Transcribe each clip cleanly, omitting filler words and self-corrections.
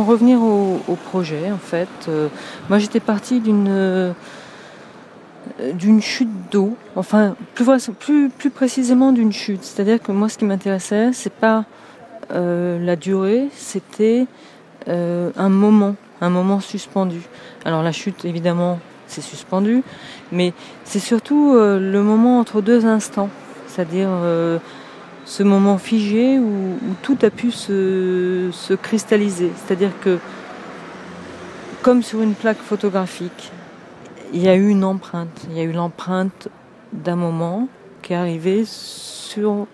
en revenir au projet, en fait, moi j'étais partie d'une chute d'eau, enfin plus précisément d'une chute. C'est-à-dire que moi ce qui m'intéressait, c'est pas la durée, c'était un moment suspendu. Alors la chute, évidemment, c'est suspendu, mais c'est surtout le moment entre deux instants, c'est-à-dire ce moment figé où tout a pu se cristalliser. C'est-à-dire que, comme sur une plaque photographique, il y a eu une empreinte. Il y a eu l'empreinte d'un moment qui est arrivé sur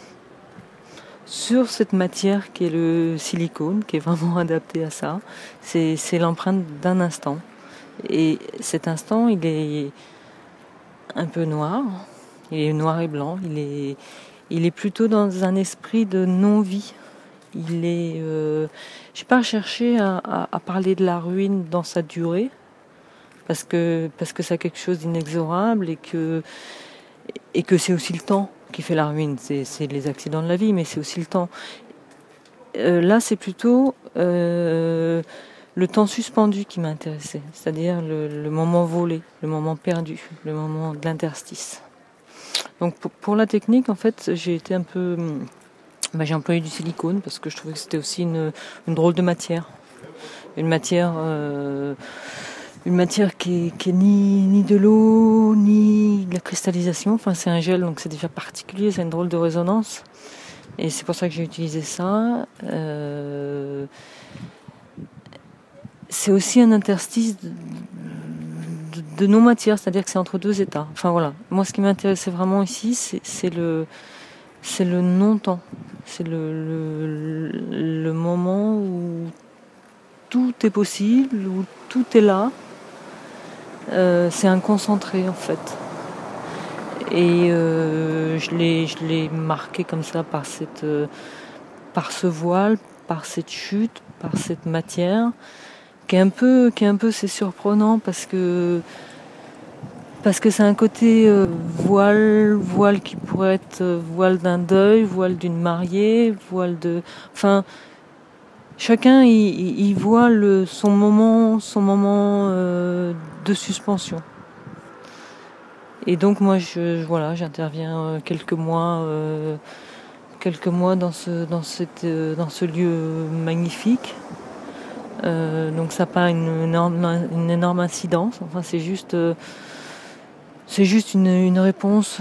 cette matière qui est le silicone, qui est vraiment adapté à ça. C'est l'empreinte d'un instant. Et cet instant, il est un peu noir. Il est noir et blanc. Il est plutôt dans un esprit de non-vie. Il est. J'ai pas cherché à parler de la ruine dans sa durée, parce que c'est quelque chose d'inexorable et que c'est aussi le temps qui fait la ruine. C'est les accidents de la vie, mais c'est aussi le temps. Là, c'est plutôt le temps suspendu qui m'a intéressé, c'est-à-dire le moment volé, le moment perdu, le moment de l'interstice. Donc pour la technique, en fait, j'ai été un peu... j'ai employé du silicone parce que je trouvais que c'était aussi une drôle de matière. Une matière qui est ni de l'eau, ni de la cristallisation. Enfin, c'est un gel, donc c'est déjà particulier, c'est une drôle de résonance. Et c'est pour ça que j'ai utilisé ça. C'est aussi un interstice de non-matière, c'est-à-dire que c'est entre deux états. Enfin voilà, moi ce qui m'intéressait vraiment ici, c'est le non-temps. C'est le moment où tout est possible, où tout est là. C'est un concentré en fait. Et je l'ai marqué comme ça par ce voile, par cette chute, par cette matière, qui est un peu c'est surprenant parce que c'est un côté voile qui pourrait être voile d'un deuil, voile d'une mariée, enfin, chacun il voit son moment de suspension. Et donc moi j'interviens quelques mois dans ce lieu magnifique. Donc ça n'a pas une énorme incidence. Enfin c'est juste une réponse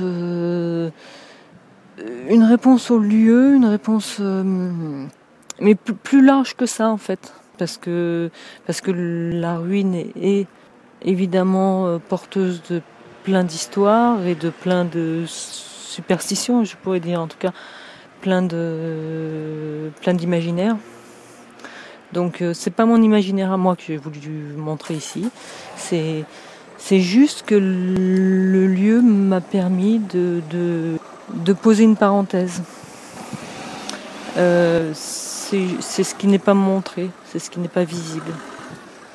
au lieu, une réponse mais plus large que ça en fait, parce que la ruine est évidemment porteuse de plein d'histoires et de plein de superstitions, je pourrais dire, en tout cas plein d'imaginaires. Donc c'est pas mon imaginaire à moi que j'ai voulu montrer ici, c'est juste que le lieu m'a permis de poser une parenthèse. C'est ce qui n'est pas montré, c'est ce qui n'est pas visible.